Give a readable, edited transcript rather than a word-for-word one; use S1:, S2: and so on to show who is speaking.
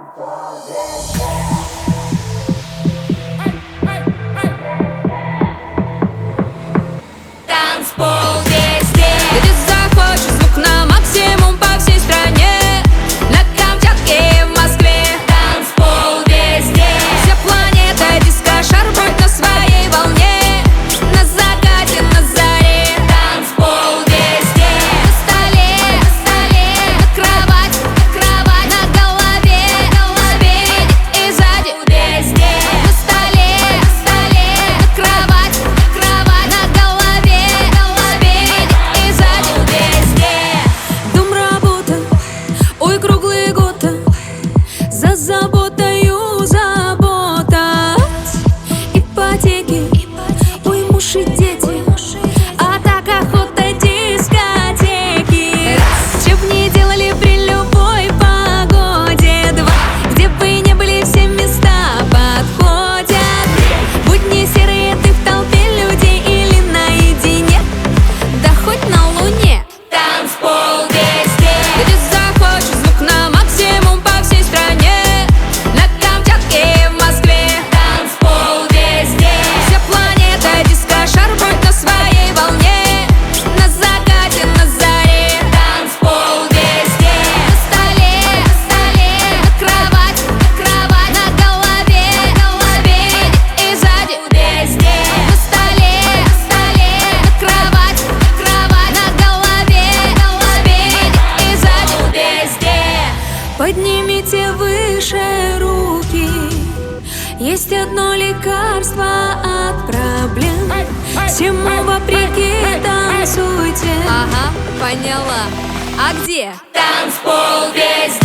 S1: Танцпол везде, где захочешь, звук на максимум по всей стране. На Камчатке и в Москве. Танцпол везде, вся планета диско-шар будет на своей волне. На закате, на заре. Танцпол везде, на столе, на кровать, на голове, и сзади. Везде, на столе, на кровать, на голове, и сзади. Везде.
S2: Дом, работа, ой, круглый год, за заботою забота. Ипотеки, ой, муж и дети, а так охота дискотеки. Чтоб не делали при любой погоде. Два, где бы не были, все места подходят. Будни серые, ты в толпе людей или наедине, да хоть на луне.
S1: Танцпол везде, где захочешь, звук на максимум по всей стране. На Камчатке и в Москве. Танцпол везде, вся планета диско-шар будет на своей волне. На закате, на заре. Танцпол везде, на столе, на кровать, на голове, и сзади. Везде, на столе, на кровать, на голове, и сзади. Везде.
S2: Поднимите выше руки, есть одно лекарство от проблем. Всему вопреки танцуйте.
S1: Ага, поняла. А где? Танцпол везде.